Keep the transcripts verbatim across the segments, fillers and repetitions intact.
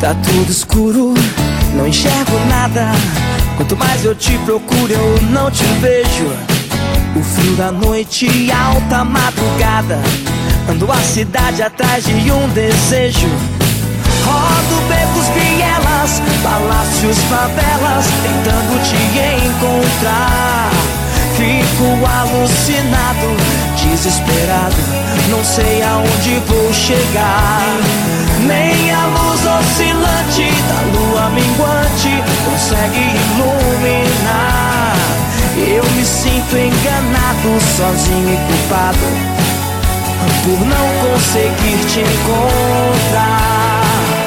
Tá tudo escuro, não enxergo nada. Quanto mais eu te procuro, eu não te vejo. O frio da noite e alta madrugada, ando a cidade atrás de um desejo. Rodo becos, vielas, palácios, favelas, tentando te encontrar. Fico alucinado, desesperado, não sei aonde vou chegar. Nem a luz oscilante da lua minguante consegue iluminar. Eu me sinto enganado, sozinho e culpado por não conseguir te encontrar.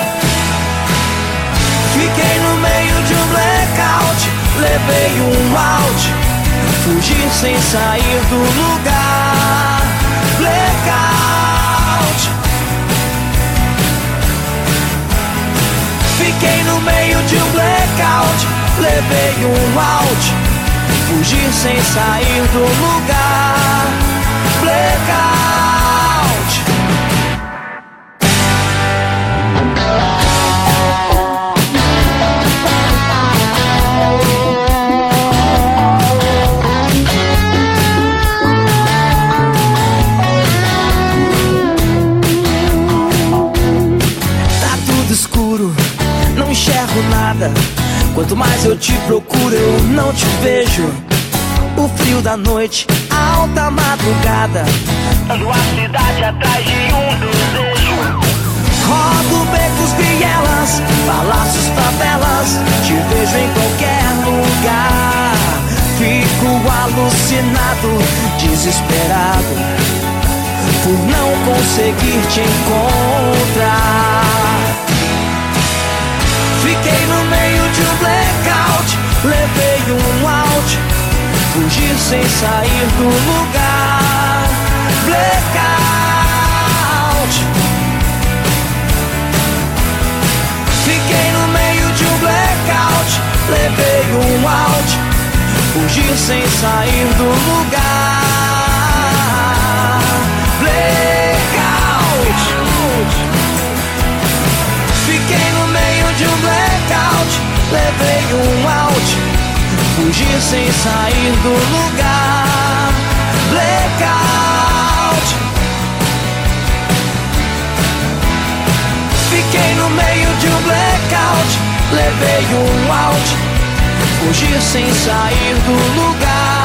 Fiquei no meio de um blackout, levei um out, fugi sem sair do lugar. Blackout. Fiquei no meio de um blackout, levei um out, fugi sem sair do lugar. Blackout. Escuro, não enxergo nada. Quanto mais eu te procuro, eu não te vejo. O frio da noite, a alta madrugada, ando a cidade atrás de um desejo. Rodo becos, vielas, palácios, favelas, te vejo em qualquer lugar. Fico alucinado, desesperado, por não conseguir te encontrar. Fiquei no meio de um blackout, levei um out, fugi sem sair do lugar. Blackout. Fiquei no meio de um blackout, levei um out, fugi sem sair do lugar. Blackout. Fiquei no meio de um blackout, levei um out, fugi sem sair do lugar. Blackout. Fiquei no meio de um blackout, levei um out, fugi sem sair do lugar.